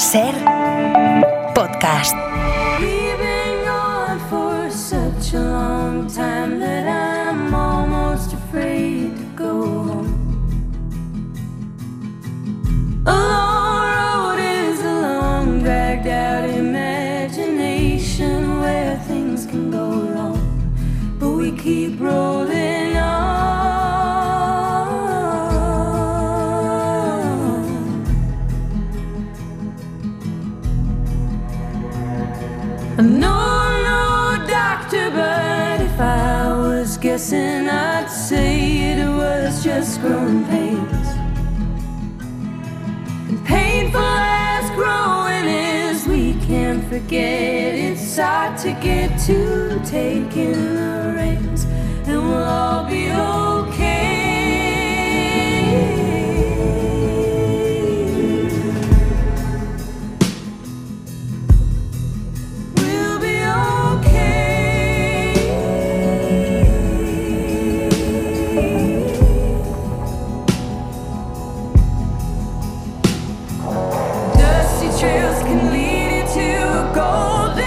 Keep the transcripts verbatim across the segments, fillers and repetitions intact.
Ser podcast. Keep rolling on. No, no, doctor, but if I was guessing, I'd say it was just growing pains. And painful as growing is, we can't forget it's hard to get to taking the reins. And we'll all be okay. We'll be okay. Dusty trails can lead you to a golden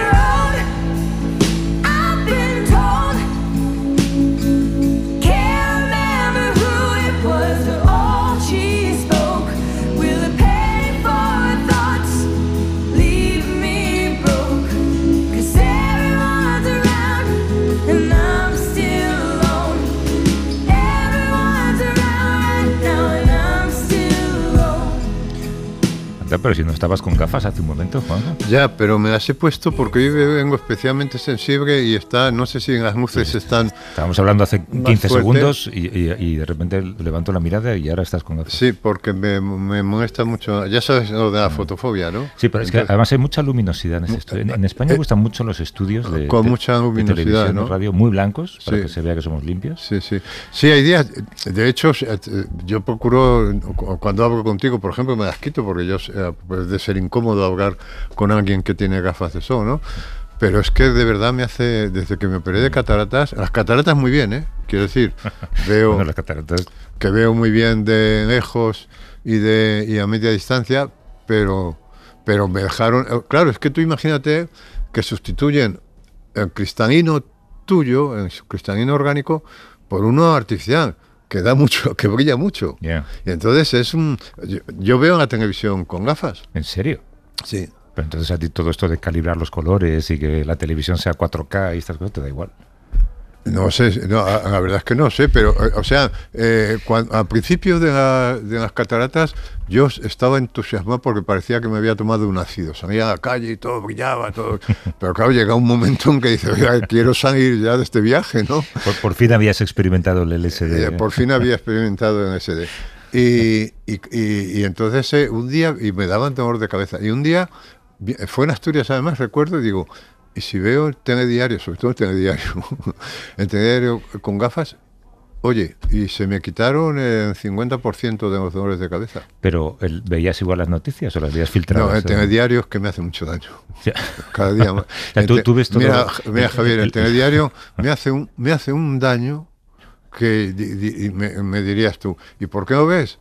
Pero si no estabas con gafas hace un momento, Juanjo. Ya, pero me las he puesto porque hoy vengo especialmente sensible y está, no sé si en las luces sí, están... Estábamos hablando hace quince segundos y, y, y de repente levanto la mirada y ahora estás con gafas. Sí, porque me, me molesta mucho, ya sabes lo de la fotofobia, ¿no? Sí, pero es Entonces, que además hay mucha luminosidad en este estudio. En, en España eh, gustan mucho los estudios de, con de, mucha luminosidad, de televisión, ¿no? radio muy blancos para sí. que se vea que somos limpios. Sí, sí. Sí, hay días, de hecho, yo procuro, cuando hablo contigo, por ejemplo, me las quito porque yo, pues de ser incómodo hablar con alguien que tiene gafas de sol, ¿no? Pero es que de verdad me hace, desde que me operé de cataratas, las cataratas muy bien, ¿eh? Quiero decir, veo bueno, las cataratas... que veo muy bien de lejos y de y a media distancia, pero pero me dejaron, claro, es que tú imagínate que sustituyen el cristalino tuyo, el cristalino orgánico, por uno artificial que da mucho, que brilla mucho. Yeah. Y entonces es un... Yo, yo veo en la televisión con gafas. ¿En serio? Sí. Pero entonces a ti todo esto de calibrar los colores y que la televisión sea cuatro K y estas cosas te da igual. No sé, no, la verdad es que no sé, pero, o sea, eh, cuando, al principio de, la, de las cataratas yo estaba entusiasmado porque parecía que me había tomado un ácido. Salía a la calle y todo brillaba, todo. Pero claro, llega un momento en que dices, oiga, quiero salir ya de este viaje, ¿no? Por, por fin habías experimentado el L S D. Eh, por fin había experimentado el L S D. Y, y, y, y entonces eh, un día, y me daban dolor de cabeza, y un día, fue en Asturias además, recuerdo, y digo... Y si veo el telediario, sobre todo el telediario, el telediario con gafas, oye, y se me quitaron el cincuenta por ciento de los dolores de cabeza. ¿Pero el, veías igual las noticias o las veías filtradas? No, el telediario es que me hace mucho daño. Ya. Cada día más. Ya, ¿tú, tú ves todo mira, el, mira, Javier, el telediario me hace un, me hace un daño que di, di, me, me dirías tú, ¿y por qué lo ves?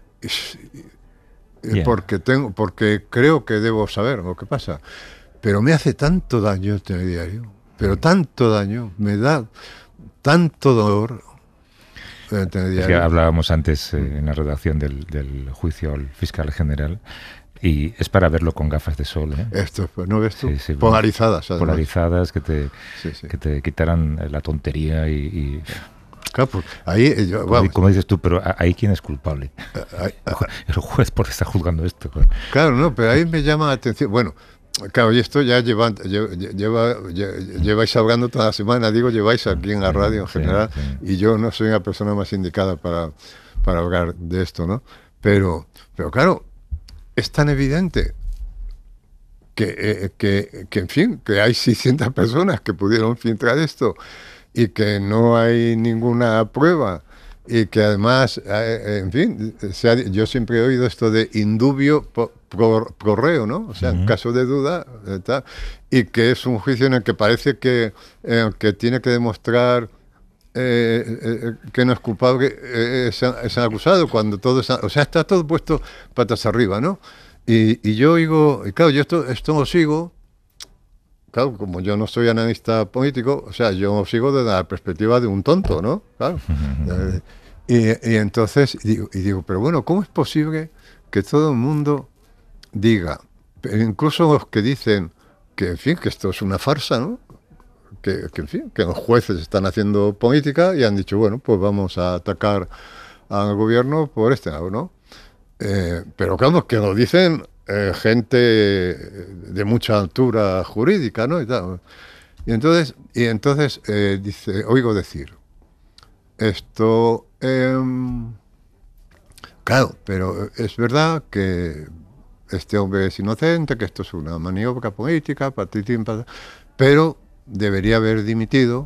Yeah. Porque, tengo, porque creo que debo saber lo que pasa. Pero me hace tanto daño el telediario, pero tanto daño, me da tanto dolor el telediario. Es que hablábamos antes eh, en la redacción del, del juicio al fiscal general y es para verlo con gafas de sol. ¿eh? Esto, ¿no ves tú? Sí, sí, polarizadas. Además. Polarizadas, que te, sí, sí. que te quitaran la tontería y... y claro, pues ahí, yo, como, como dices tú, pero ahí quién es culpable. Ahí, el juez por estar juzgando esto. Claro, no, pero ahí me llama la atención. Bueno, claro, y esto ya lleva, lleva, lleva, lleváis hablando toda la semana, digo, lleváis aquí en la radio en general, sí, sí. Y yo no soy una persona más indicada para, para hablar de esto, ¿no? Pero, pero claro, es tan evidente que, eh, que, que, en fin, que hay seiscientas personas que pudieron filtrar esto y que no hay ninguna prueba. Y que además, eh, en fin, se ha, yo siempre he oído esto de indubio pro, pro, pro reo, ¿no? O sea, uh-huh. En caso de duda, eh, tal, y que es un juicio en el que parece que, eh, que tiene que demostrar eh, eh, que no es culpable eh, es, es acusado, cuando todo es, o sea, está todo puesto patas arriba, ¿no? Y, y yo oigo, y claro, yo esto, esto lo sigo, claro, como yo no soy analista político, o sea, yo lo sigo desde la perspectiva de un tonto, ¿no? Claro. y, y entonces, y digo, y digo, pero bueno, ¿cómo es posible que todo el mundo diga, incluso los que dicen que, en fin, que esto es una farsa, ¿no? Que, que, en fin, que los jueces están haciendo política y han dicho, bueno, pues vamos a atacar al gobierno por este lado, ¿no? Eh, pero claro, que lo dicen eh, gente de mucha altura jurídica, ¿no? Y, tal. y entonces, y entonces eh, dice, oigo decir, esto, eh, claro, pero es verdad que este hombre es inocente, que esto es una maniobra política, patitín, pat... pero debería haber dimitido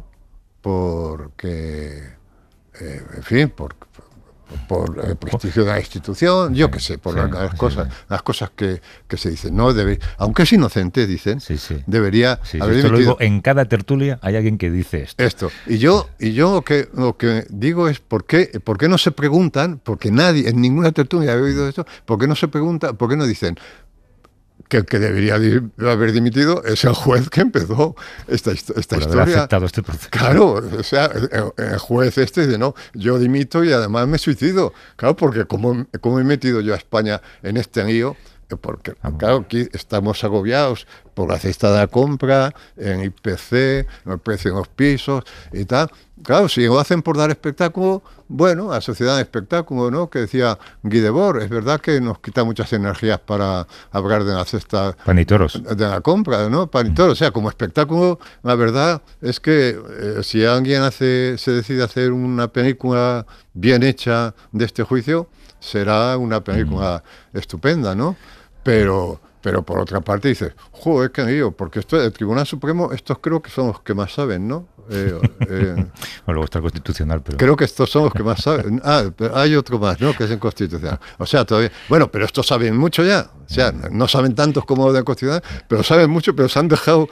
porque, eh, en fin, por, por, por el prestigio de la institución, yo qué sé, por sí, las, sí, cosas, sí. las cosas que, que se dicen. No debe, aunque es inocente, dicen, sí, sí. debería sí, haber esto dimitido. Lo digo, en cada tertulia hay alguien que dice esto. Esto. Y yo, y yo lo que lo que digo es por qué, por qué no se preguntan, porque nadie, en ninguna tertulia he oído esto, por qué no se pregunta, por qué no dicen que el que debería de haber dimitido es el juez que empezó esta, esta por historia. Haber aceptado este proceso. Claro, o sea, el, el juez este dice, no, yo dimito y además me suicido. Claro, porque como, como he metido yo a España en este lío, porque Vamos. claro, aquí estamos agobiados por la cesta de la compra, en I P C, en el precio de los pisos y tal. Claro, si lo hacen por dar espectáculo, bueno, a sociedad de espectáculo, ¿no? Que decía Guy Debord, es verdad que nos quita muchas energías para hablar de la cesta Panitoros. de la compra, ¿no? Panitoros, o sea, como espectáculo, la verdad es que eh, si alguien hace, se decide hacer una película bien hecha de este juicio, será una película mm. estupenda, ¿no? Pero, pero por otra parte dices, joder, qué lío, porque esto, el Tribunal Supremo, estos creo que son los que más saben, ¿no? Eh, eh, bueno, luego está el Constitucional, pero... Creo que estos son los que más saben. Ah, hay otro más, ¿no? Que es el Constitucional. O sea, todavía... Bueno, pero estos saben mucho ya. O sea, no saben tantos como los del Constitucional, pero saben mucho, pero se han dejado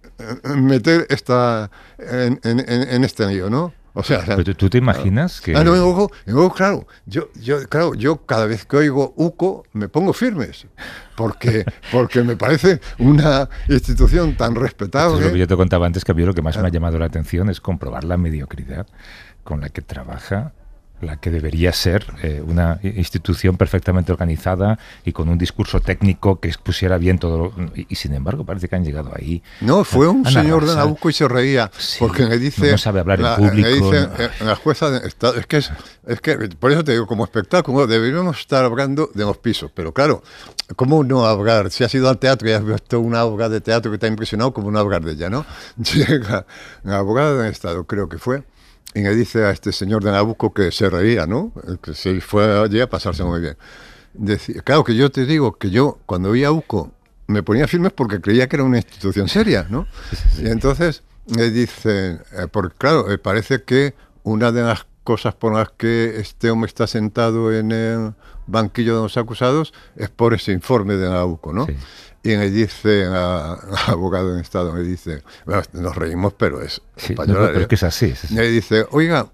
meter esta en, en, en este lío, ¿no? O sea, ¿Pero tú te imaginas que...? Ah, no, luego, luego, claro, yo, yo, claro, yo cada vez que oigo U C O me pongo firmes, porque, porque me parece una institución tan respetable. Eso es lo que yo te contaba antes, que a mí lo que más me ha llamado la atención es comprobar la mediocridad con la que trabaja la que debería ser eh, una institución perfectamente organizada y con un discurso técnico que expusiera bien todo lo, y, y sin embargo parece que han llegado ahí. No, fue un señor de Nabucco y se reía, sí, porque me dice... No sabe hablar la, en público. Me dice, no. La jueza de Estado, es que, es, es que, por eso te digo, como espectáculo, deberíamos estar hablando de los pisos, pero claro, ¿cómo no hablar? Si has ido al teatro y has visto una obra de teatro que te ha impresionado, ¿cómo no hablar de ella, no? Llega la abogada del Estado, creo que fue, y me dice a este señor de Nabucco que se reía, ¿no? Que se fue allí a pasarse muy bien. Decía, claro que yo te digo que yo, cuando vi a U C O, me ponía firmes porque creía que era una institución seria, ¿no? Y entonces me dicen, eh, porque claro, me parece que una de las cosas por las que este hombre está sentado en el banquillo de los acusados es por ese informe de Nabucco, ¿no? Sí. Y me dice, a, a abogado en Estado, me dice, bueno, nos reímos, pero es sí, español. No, pero es que es así. Es así. Me dice, oiga,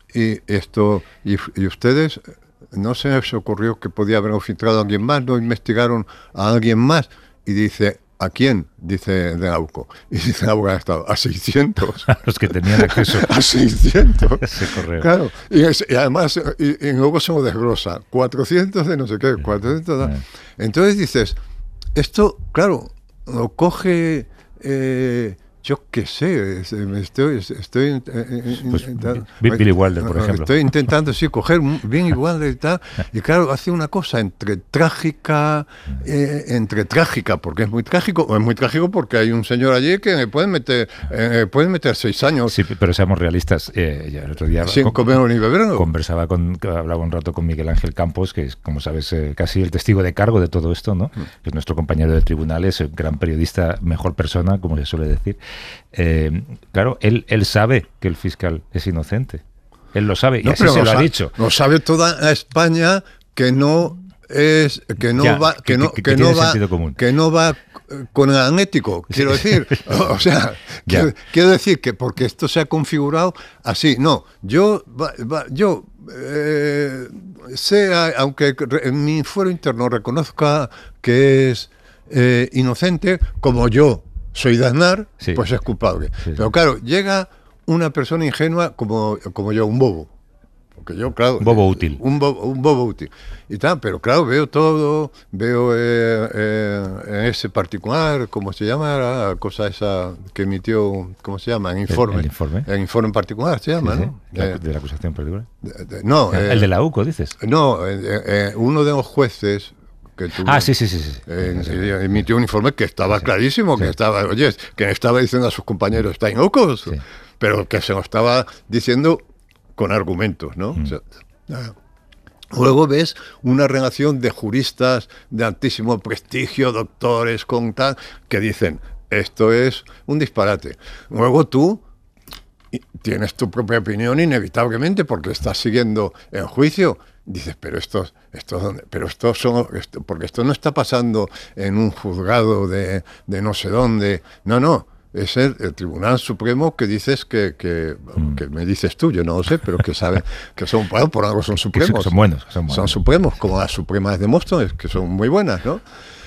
y esto, y, y ustedes, ¿no se les ocurrió que podía haber filtrado a alguien más? ¿No investigaron a alguien más? Y dice, ¿a quién? Dice de Nabucco. Y dice el abogado de Estado, a seiscientos. A los que tenían acceso. A seiscientos. Ese correo. Claro. Y, es, y además, y, y luego se lo desglosa. cuatrocientos de no sé qué, cuatrocientos. Sí. Entonces dices, esto, claro, lo coge, eh, yo qué sé, estoy... estoy pues, Billy Wilder, por ejemplo. Estoy intentando, sí, coger Billy Wilder y tal, y claro, hace una cosa entre trágica, eh, entre trágica, porque es muy trágico, o es muy trágico porque hay un señor allí que me puede meter, eh, puede meter seis años. Sí, pero seamos realistas, eh, ya el otro día... Sin comer ni beber, ¿no? Conversaba con, hablaba un rato con Miguel Ángel Campos, que es, como sabes, eh, casi el testigo de cargo de todo esto, ¿no? Que es nuestro compañero de tribunales, gran periodista, mejor persona, como se suele decir. Eh, claro, él, él sabe que el fiscal es inocente. Él lo sabe, y no, así se lo ha dicho. Lo sabe toda España que no es que no ya, va que, que no que, que, que no va que no va con el anético, quiero decir, o sea, quiero, quiero decir que porque esto se ha configurado así, no, yo va, va, yo eh, sea, aunque en mi fuero interno reconozca que es eh, inocente, como yo soy de Aznar, sí. pues es culpable. Sí, Pero claro, llega una persona ingenua como, como yo, un bobo. Porque yo, claro, un bobo útil. Un bobo, un bobo útil. Y tal, pero claro, veo todo, veo eh, eh, en ese particular, ¿cómo se llama la cosa esa que emitió, ¿cómo se llama? En informe. El, el informe. El informe en particular se llama, sí, ¿no? Sí. La, Eh, de la acusación particular. De, de, no. El, eh, el de la U C O, dices. No, eh, eh, uno de los jueces... Que tuvo, ah, sí, sí, sí. sí. Eh, sí, sí. Emitió un informe que estaba sí, clarísimo, sí. que estaba, oye, que estaba diciendo a sus compañeros, estáis locos, sí. pero que se lo estaba diciendo con argumentos, ¿no? Mm. O sea, nada. Luego ves una relación de juristas de altísimo prestigio, doctores, con tal, que dicen, esto es un disparate. Luego tú tienes tu propia opinión inevitablemente porque estás siguiendo el juicio. Dices, pero estos, estos, pero estos son, esto, porque esto no está pasando en un juzgado de, de no sé dónde. No, no, es el, el Tribunal Supremo que dices que, que, mm. que me dices tú, yo no lo sé, pero que saben que son, bueno, por algo son supremos. Son buenos, son buenos. Son supremos, como las supremas de Móstoles, que son muy buenas, ¿no?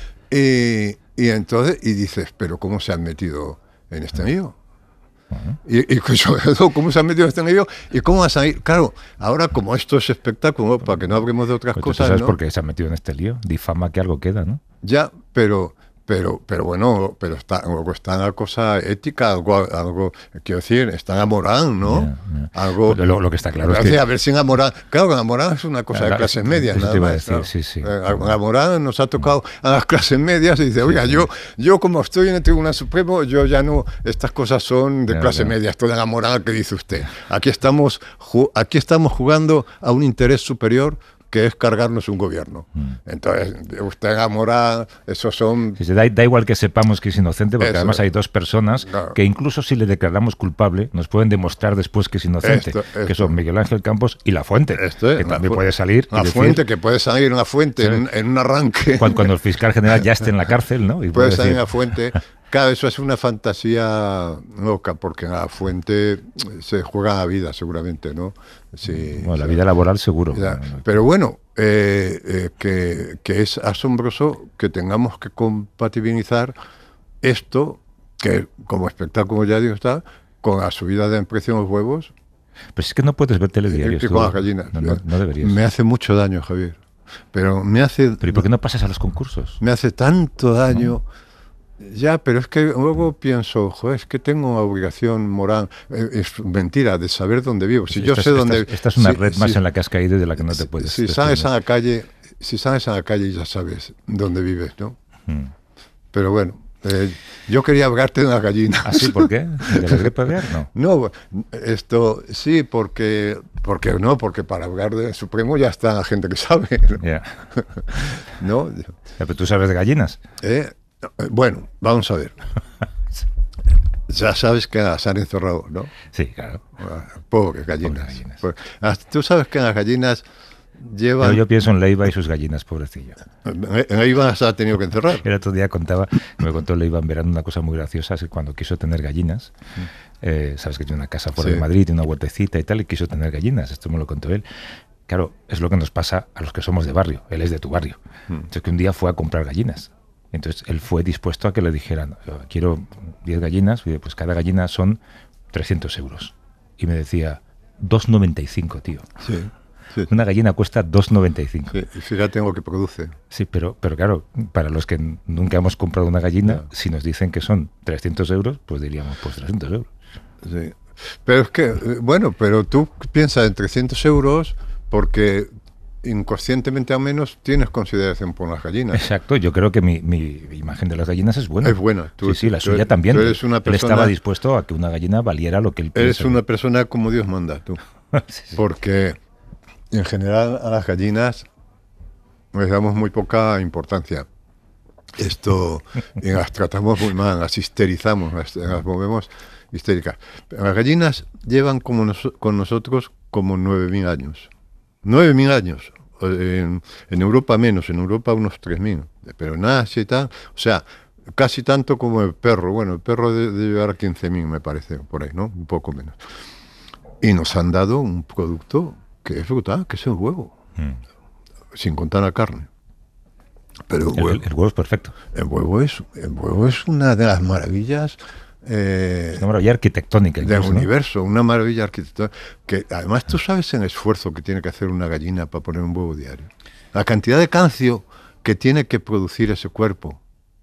Y, y entonces, y dices, pero ¿cómo se han metido en este lío? Uh-huh. Y, y cómo se han metido en este medio y cómo vas a ir. Claro, ahora como esto es espectáculo, para que no hablemos de otras pues cosas. ¿Sabes ¿no? por qué se han metido en este lío? Difama que algo queda, ¿no? Ya, pero. Pero, pero bueno, pero está, luego está en la cosa ética, algo, algo quiero decir, está en la moral, ¿no? Yeah, yeah. Algo, lo, lo que está claro es que... A ver si en la moral... Claro, la moral es una cosa claro, de clases medias, nada más. Decir, claro. sí, sí. La moral nos ha tocado a las clases medias y dice, oiga, sí, yo, yo como estoy en el Tribunal Supremo, yo ya no... Estas cosas son de yeah, clase yeah. media, esto de la moral que dice usted. Aquí estamos, aquí estamos jugando a un interés superior que es cargarnos un gobierno. Mm. Entonces, usted enamora, esos son... Sí, da, da igual que sepamos que es inocente, porque eso, además hay dos personas claro. que incluso si le declaramos culpable, nos pueden demostrar después que es inocente, esto, esto. que son Miguel Ángel Campos y La Fuente, esto es, que también puede salir... La Fuente, que puede salir una Fuente sí. en, en un arranque... Cuando, cuando el fiscal general ya esté en la cárcel, ¿no? Y puede, puede salir una Fuente... Claro, eso es una fantasía loca, porque en la Fuente se juega la vida, seguramente, ¿no? Sí, bueno, la vida laboral seguro. Ya, pero bueno, eh, eh, que, que es asombroso que tengamos que compatibilizar esto, que como espectáculo ya digo está, con la subida de precio en los huevos. Pues es que no puedes ver telediarios. Y con las gallinas. No, no, no deberías. Me hace mucho daño, Javier. Pero me hace... ¿Pero y por qué no pasas a los concursos? Me hace tanto daño... ¿No? Ya, pero es que luego pienso, joder, es que tengo una obligación moral, es mentira, de saber dónde vivo. Si sí, yo esta, sé dónde... Esta, esta es una si, red más si, en la que has caído y de la que no te puedes... Si sales a la calle, si sales a la calle ya sabes dónde vives, ¿no? Hmm. Pero bueno, eh, yo quería hablarte de una gallina. ¿Ah, sí? ¿Por qué? ¿De la gripe aviar? No. No, esto, sí, porque... Porque no, porque para hablar del Supremo ya está la gente que sabe, ¿no? Yeah. ¿No? Ya, pero tú sabes de gallinas. Eh, Bueno, vamos a ver. Ya sabes que las han encerrado, ¿no? Sí, claro. Pobres gallinas. Pobres gallinas. Tú sabes que las gallinas llevan... Pero yo pienso en Leiva y sus gallinas, pobrecillo. En Leiva se ha tenido que encerrar. El otro día contaba, me contó Leiva en verano una cosa muy graciosa, es que cuando quiso tener gallinas, eh, sabes que tiene una casa fuera sí. de Madrid, tiene una huertecita y tal, y quiso tener gallinas, esto me lo contó él. Claro, es lo que nos pasa a los que somos de barrio, él es de tu barrio. Entonces que un día fue a comprar gallinas. Entonces él fue dispuesto a que le dijeran, quiero diez gallinas, pues cada gallina son trescientos euros. Y me decía, dos noventa y cinco, tío. Sí, sí. Una gallina cuesta dos noventa y cinco. Sí, y fíjate lo que produce. Sí, pero, pero claro, para los que nunca hemos comprado una gallina, no. si nos dicen que son trescientos euros, pues diríamos, pues trescientos euros. Sí. Pero es que, bueno, pero tú piensas en trescientos euros porque... inconscientemente al menos tienes consideración por las gallinas. Exacto, yo creo que mi, mi imagen de las gallinas es buena. Es buena. Tú, sí, sí, la suya eres, también. Tú eres una persona, él estaba dispuesto a que una gallina valiera lo que él Eres una persona como Dios manda, tú. sí, sí. Porque en general a las gallinas les damos muy poca importancia. Esto, y las tratamos muy mal, las histerizamos, las, las movemos histéricas. Pero las gallinas llevan como nos, con nosotros como nueve mil años. nueve mil años. En, en Europa menos, en Europa unos tres mil. Pero en Asia y tal, o sea, casi tanto como el perro. Bueno, el perro debe de llevar quince mil, me parece, por ahí, ¿no? Un poco menos. Y nos han dado un producto que es brutal, que es el huevo, Mm. sin contar la carne. Pero el El, huevo, el huevo es perfecto. el huevo es, el huevo es una de las maravillas eh, Es una maravilla arquitectónica. del incluso, ¿no? universo, una maravilla arquitectónica. Que además tú sabes el esfuerzo que tiene que hacer una gallina para poner un huevo diario. La cantidad de calcio que tiene que producir ese cuerpo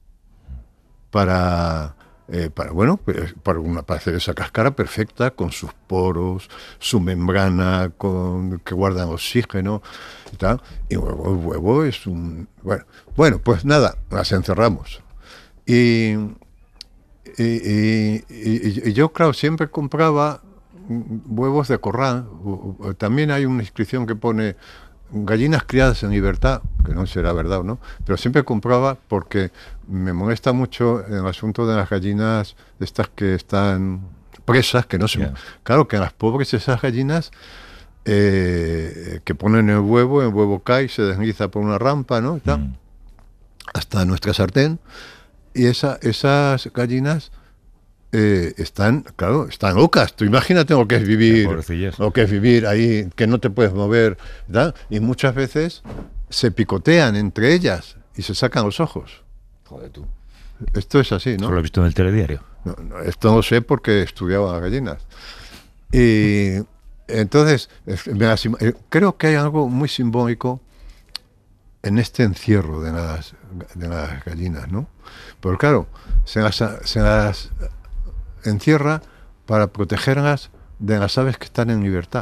para, eh, para bueno, pues, para, una, para hacer esa cáscara perfecta con sus poros, su membrana con, que guardan oxígeno y tal. Y luego el huevo es un... Bueno, bueno pues nada, las encerramos. Y, y, y, y- y yo, claro, siempre compraba huevos de corral. También hay una inscripción que pone gallinas criadas en libertad, que no será verdad o no, pero siempre compraba porque me molesta mucho el asunto de las gallinas estas que están presas, que no se... Yeah. Claro, que a las pobres esas gallinas eh, que ponen el huevo, el huevo cae, se desliza por una rampa, ¿no? Y tal, Mm. hasta nuestra sartén, y esa, esas gallinas eh, están, claro, están locas. Tú imagínate lo que es vivir, Pobrecillas. lo que es vivir ahí, que no te puedes mover, ¿verdad? Y muchas veces se picotean entre ellas y se sacan los ojos. Joder, tú. Esto es así, Eso ¿no? lo he visto en el telediario. No, no, esto no sé porque estudiaba las gallinas. Y entonces, es- me las im- eh, creo que hay algo muy simbólico en este encierro de las, de las gallinas, ¿no? Pero claro, se las, se las encierra para protegerlas de las aves que están en libertad,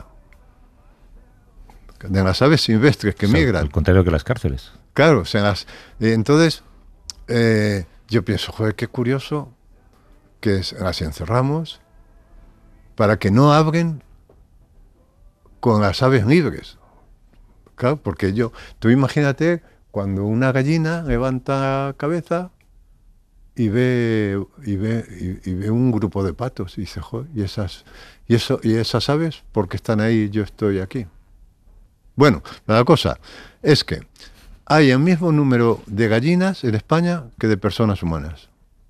de las aves silvestres que O sea, migran. Al contrario que las cárceles. Claro, se las, eh, entonces eh, yo pienso, joder, qué curioso que es- las encerramos para que no abren con las aves libres. Claro, porque yo, tú imagínate cuando una gallina levanta cabeza y ve y ve y, y ve un grupo de patos y dice, joder, y esas y eso y esas aves, ¿por qué están ahí y yo estoy aquí? Bueno, la cosa es que hay el mismo número de gallinas en España que de personas humanas.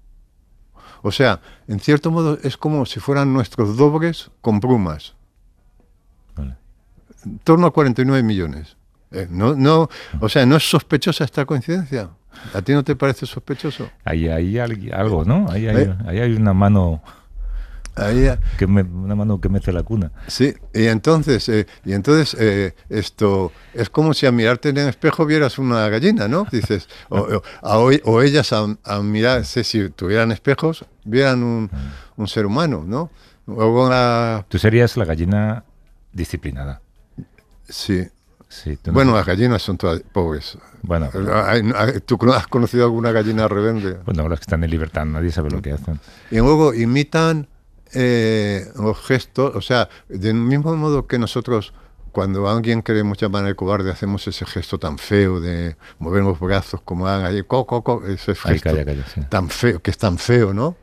O sea, en cierto modo es como si fueran nuestros dobles con plumas. Vale. En torno a cuarenta y nueve millones. Eh, no, no, o sea, ¿no es sospechosa esta coincidencia? ¿A ti no te parece sospechoso? Ahí hay al- algo, ¿no? Ahí hay, ¿Eh? ahí hay una mano Ahí, que me, una mano que mece la cuna. sí, y entonces, eh, y entonces eh, esto es como si a mirarte en el espejo vieras una gallina, ¿no? Dices, o, o, a hoy- o ellas a, a mirarse, si tuvieran espejos, vieran un, un ser humano, ¿no? Luego la, Tú serías la gallina disciplinada. sí. Sí, tú no Bueno, sé- las gallinas son todas pobres. bueno, Hay- hay- ¿Tú has conocido alguna gallina rebelde? bueno, las que están en libertad, nadie sabe lo que hacen. Y luego imitan eh, los gestos, o sea, del mismo modo que nosotros, cuando a alguien queremos llamar al cobarde, hacemos ese gesto tan feo de mover los brazos como hagan ahí, co, co, co, ese Ay, gesto calla, calla, sí. tan feo, que es tan feo, ¿no?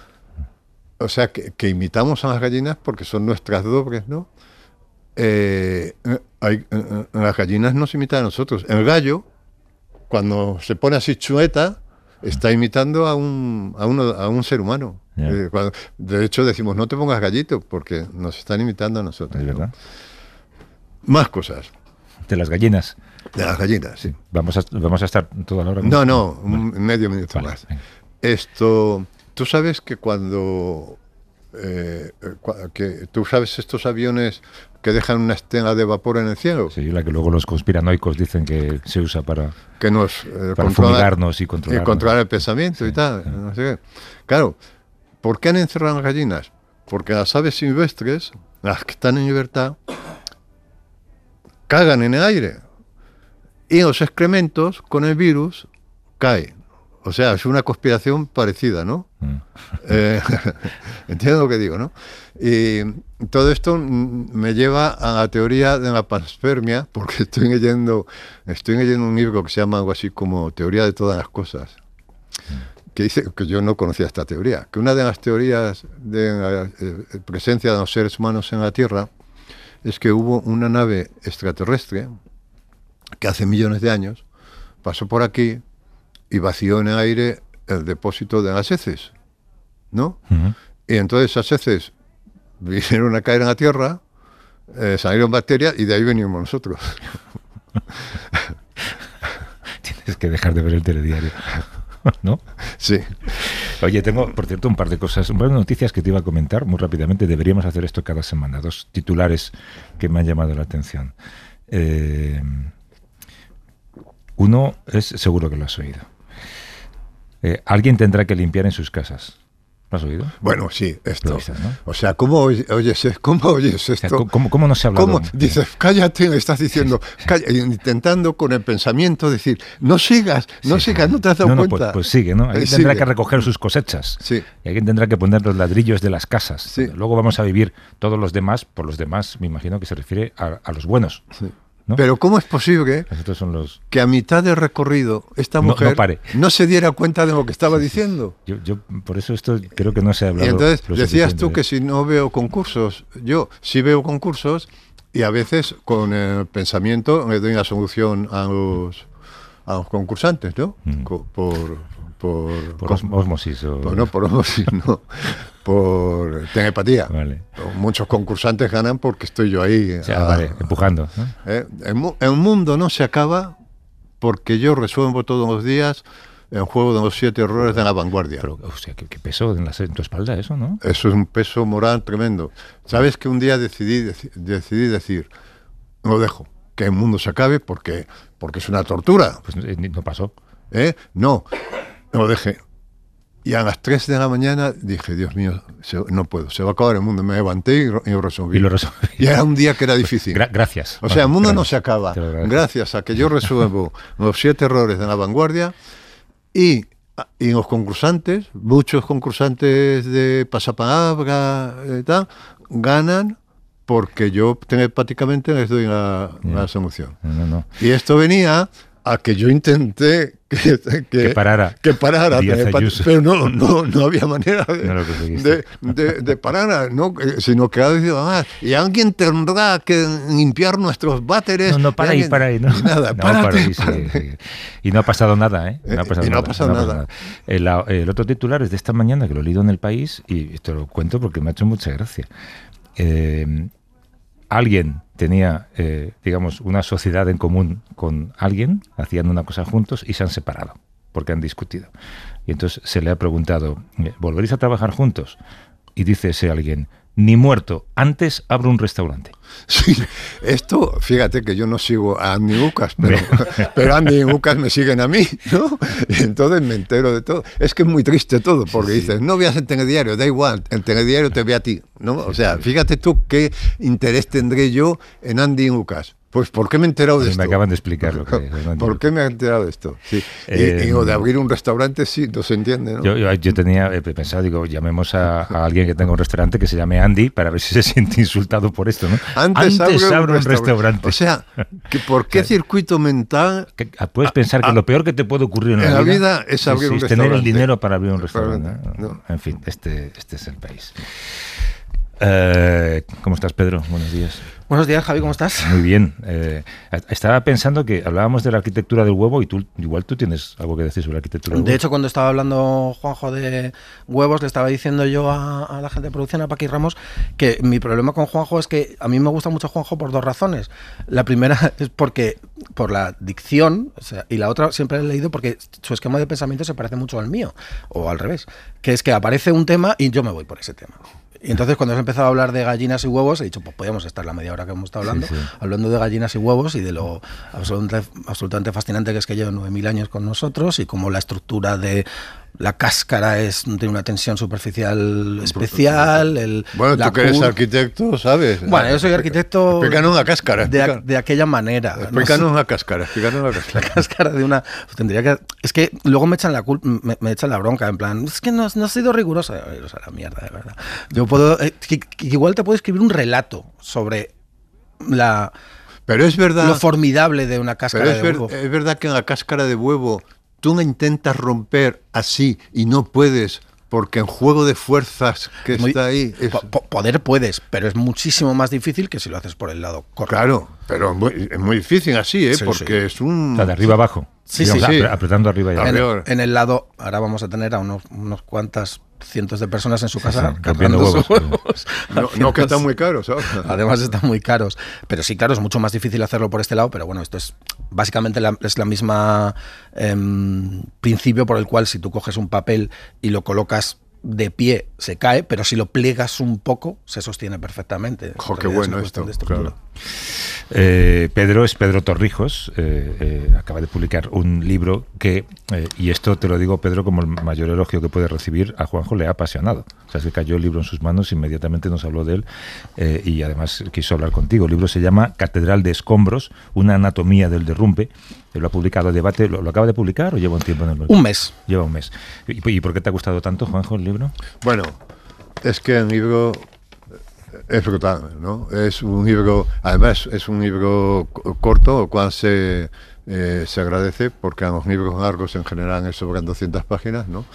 O sea, que, que imitamos a las gallinas porque son nuestras dobles, ¿no? Eh, eh, hay, eh, eh, las gallinas nos imitan a nosotros. El gallo, cuando se pone así chueta, está imitando a un, a uno, a un ser humano. Ya. Eh, cuando- de hecho, decimos, no te pongas gallito, porque nos están imitando a nosotros. Es ¿no? verdad. Más cosas De las gallinas. de las gallinas, sí. Vamos a, vamos a estar toda la hora. No, no, un medio minuto Vale, más. venga. Esto, tú sabes que cuando, eh, eh, cua- que tú sabes estos aviones que dejan una estela de vapor en el cielo, Sí, la que luego los conspiranoicos dicen que se usa para, que nos eh, para controla- fumigarnos y y controlarnos. controlar el pensamiento y Sí, tal, sí. no sé qué. Claro, ¿por qué han encerrado las gallinas? Porque las aves silvestres, las que están en libertad, cagan en el aire y los excrementos con el virus caen. O sea, es una conspiración parecida, ¿no? Mm. Eh, entiendo lo que digo, ¿no? Y todo esto mm, me lleva a la teoría de la panspermia, porque estoy leyendo, estoy leyendo un libro que se llama algo así como Teoría de todas las cosas, que dice que yo no conocía esta teoría, que una de las teorías de la eh, presencia de los seres humanos en la Tierra es que hubo una nave extraterrestre que hace millones de años pasó por aquí y vació en el aire el depósito de las heces, ¿no? Ujú. Y entonces esas heces vinieron a caer en la Tierra eh, salieron bacterias y de ahí venimos nosotros. Tienes que dejar de ver el telediario, ¿no? Sí. Oye, tengo, por cierto, un par de cosas, un par de noticias que te iba a comentar muy rápidamente. Deberíamos hacer esto cada semana. Dos titulares que me han llamado la atención. Eh, uno es, seguro que lo has oído. Eh, alguien tendrá que limpiar en sus casas. ¿Lo has oído? Bueno, sí, esto. Dices, ¿no? O sea, ¿cómo oyes, cómo oyes esto? O sea, ¿cómo, ¿Cómo no se ha hablado? ¿Cómo? Dices, cállate, le estás diciendo, calla, intentando con el pensamiento decir, no sigas, no sí. sigas, no te has dado no, no, cuenta. Pues, pues sigue, ¿no? Alguien sigue. tendrá que recoger sus cosechas. Sí. Y alguien tendrá que poner los ladrillos de las casas. Sí. Luego vamos a vivir todos los demás, por los demás, me imagino que se refiere a, a los buenos. Sí. ¿No? Pero ¿cómo es posible Estos son los... que a mitad del recorrido esta mujer no, no, pare. no se diera cuenta de lo que estaba sí, diciendo? Sí. Yo, yo, por eso esto creo que no se ha hablado. Y entonces decías tú de... que si no veo concursos, yo sí veo concursos y a veces con el pensamiento le doy una solución a los, a los concursantes, ¿no? Mm. Por, por, por osmosis. O... Por, no, por osmosis, no. Por telepatía. Vale. Muchos concursantes ganan porque estoy yo ahí. O sea, a, vale, empujando. ¿No? Eh, el, el mundo no se acaba porque yo resuelvo todos los días el juego de los siete errores de la vanguardia. Pero, o sea, ¿qué, qué peso en, la, en tu espalda eso, no? Eso es un peso moral tremendo. ¿Sabes que un día decidí, dec, decidí decir, lo dejo, que el mundo se acabe porque, porque es una tortura? Pues no pasó. ¿Eh? No, lo dejé. Y a las tres de la mañana dije, Dios mío, se, no puedo, se va a acabar el mundo. Me levanté y, y lo resolví. Y lo resolví. Y era un día que era difícil. Gra gracias. O sea, el mundo gracias. no se acaba. Gracias a que yo resuelvo los siete errores de la vanguardia y, y los concursantes, muchos concursantes de pasapalabra y tal, ganan porque yo telepáticamente les doy la, yeah. la solución. No, no, no. Y esto venía a que yo intenté que, que, que parara, que parara pero no, no, no había manera de, no de, de, de parar, ¿no? Sino que ha dicho, ah, y alguien tendrá que limpiar nuestros váteres. No, no, para ahí, para ahí. No, y nada, no, párate, para ahí, párate. Sí, sí. Y no ha pasado nada, ¿eh? No ha pasado y no nada. ha pasado no ha nada. nada. El, el otro titular es de esta mañana, que lo he leído en El País, y esto lo cuento porque me ha hecho mucha gracia. Eh, alguien tenía, eh, digamos, una sociedad en común con alguien, hacían una cosa juntos y se han separado, porque han discutido. Y entonces se le ha preguntado, ¿volveréis a trabajar juntos? Y dice ese alguien, ni muerto, antes abro un restaurante. Sí, esto, fíjate que yo no sigo a Andy Lucas, pero, pero Andy y Lucas me siguen a mí, ¿no? Y entonces me entero de todo. Es que es muy triste todo, porque sí, dices, no veas el telediario, da igual, el telediario te ve a ti, ¿no? O sea, fíjate tú qué interés tendré yo en Andy y Lucas. Pues, ¿por qué me he enterado de esto? Me acaban de explicar lo que es. No ¿Por qué me he enterado de esto? Sí. Eh, y, y lo de abrir un restaurante, sí, no se entiende, ¿no? Yo, yo, yo tenía eh, pensado, digo, llamemos a, a alguien que tenga un restaurante que se llame Andy para ver si se siente insultado por esto, ¿no? Antes, Antes abro un restaurante. restaurante. O sea, que ¿por qué o sea, circuito mental? Que, puedes pensar a, que lo peor que te puede ocurrir en, en la, la vida, vida es abrir es, un es restaurante. tener el dinero para abrir un restaurante. ¿no? No. En fin, este, este es el país. Eh, ¿Cómo estás, Pedro? Buenos días. Buenos días, Javi, ¿cómo estás? Muy bien. Eh, estaba pensando que hablábamos de la arquitectura del huevo y tú, igual tú tienes algo que decir sobre la arquitectura del huevo. De hecho, cuando estaba hablando Juanjo de huevos, le estaba diciendo yo a, a la gente de producción, a Paqui Ramos, que mi problema con Juanjo es que a mí me gusta mucho Juanjo por dos razones. La primera es porque por la dicción, o sea, y la otra siempre he leído porque su esquema de pensamiento se parece mucho al mío, o al revés, que es que aparece un tema y yo me voy por ese tema. Y entonces cuando has empezado a hablar de gallinas y huevos, he dicho, pues podíamos estar la media hora que hemos estado hablando, sí, sí. hablando de gallinas y huevos y de lo absolutamente, absolutamente fascinante que es que lleva nueve mil años con nosotros y cómo la estructura de la cáscara es tiene una tensión superficial especial. El, bueno, tú que eres arquitecto, ¿sabes? Bueno, yo soy arquitecto explícanos la cáscara. De, de aquella manera. Explícanos no, la cáscara, explícanos la cáscara. La cáscara de una... Pues tendría que... Es que luego me echan la culpa, me, me echan la bronca, en plan, es que no, no ha sido rigurosa. O sea, la mierda, de verdad. Yo puedo... Eh, que, que igual te puedo escribir un relato sobre la... Pero es verdad... Lo formidable de una cáscara pero es de ver, huevo. Es verdad que en la cáscara de huevo tú la intentas romper así y no puedes porque en juego de fuerzas que muy, está ahí... Es... Po poder puedes, pero es muchísimo más difícil que si lo haces por el lado correcto. Claro, pero es muy, es muy difícil así, ¿eh? Sí, porque sí. es un... O sea, de arriba abajo. Sí, digamos, sí, sí. Apretando arriba y en, abajo. en el lado, ahora vamos a tener a unos, unos cuantas cientos de personas en su casa sí, cargando huevos, huevos. No, no, que están muy caros ahora. Además están muy caros. Pero sí, claro, es mucho más difícil hacerlo por este lado, pero bueno, esto es básicamente la, es la misma eh, principio por el cual si tú coges un papel y lo colocas de pie se cae, pero si lo pliegas un poco se sostiene perfectamente. Jo, qué bueno esto, claro. Eh, Pedro es Pedro Torrijos, eh, eh, acaba de publicar un libro que, eh, y esto te lo digo, Pedro, como el mayor elogio que puede recibir, a Juanjo le ha apasionado. O sea, es que cayó el libro en sus manos, inmediatamente nos habló de él eh, y además quiso hablar contigo. El libro se llama Catedral de Escombros, una anatomía del derrumbe. Lo ha publicado Debate, ¿lo, lo acaba de publicar o lleva un tiempo en el Un mes. Lleva un mes. ¿Y, y por qué te ha gustado tanto, Juanjo, el libro? Bueno, es que el libro es brutal, ¿no? Es un libro, además es un libro corto, lo cual se, eh, se agradece, porque a los libros largos en general sobran doscientas páginas, ¿no?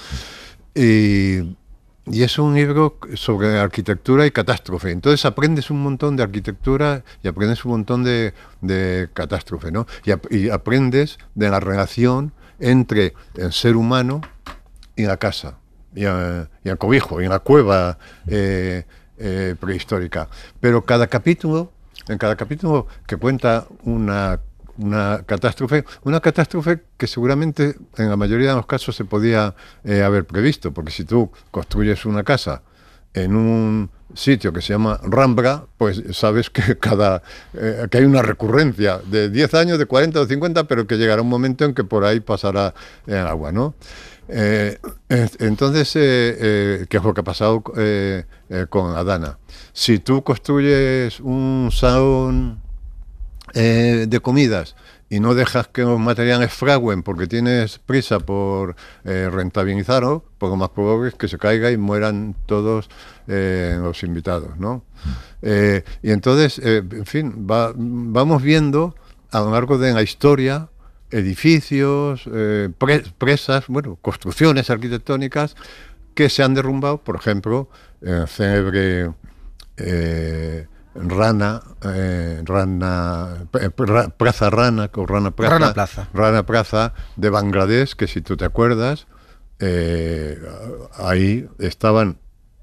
Y, y es un libro sobre arquitectura y catástrofe. Entonces aprendes un montón de arquitectura y aprendes un montón de, de catástrofe, ¿no? Y, ap y aprendes de la relación entre el ser humano y la casa, y, a, y el cobijo, y la cueva eh, eh, prehistórica. Pero cada capítulo, en cada capítulo que cuenta una una catástrofe, una catástrofe que seguramente en la mayoría de los casos se podía eh, haber previsto, porque si tú construyes una casa en un sitio que se llama Rambla, pues sabes que cada eh, que hay una recurrencia de diez años, de cuarenta o cincuenta, pero que llegará un momento en que por ahí pasará el agua, ¿no? Eh, entonces, eh, eh, ¿qué es lo que ha pasado eh, eh, con Adana? Si tú construyes un salón Eh, de comidas y no dejas que los materiales fraguen porque tienes prisa por eh, rentabilizarlo, pues lo más probable es que se caiga y mueran todos eh, los invitados, ¿no? Eh, y entonces, eh, en fin, va, vamos viendo a lo largo de la historia edificios, eh, pre presas, bueno, construcciones arquitectónicas que se han derrumbado, por ejemplo, el célebre eh, Rana, eh, Rana, eh, Plaza Rana, o Rana Plaza, Rana Plaza, Rana Plaza de Bangladesh, que si tú te acuerdas, eh, ahí estaban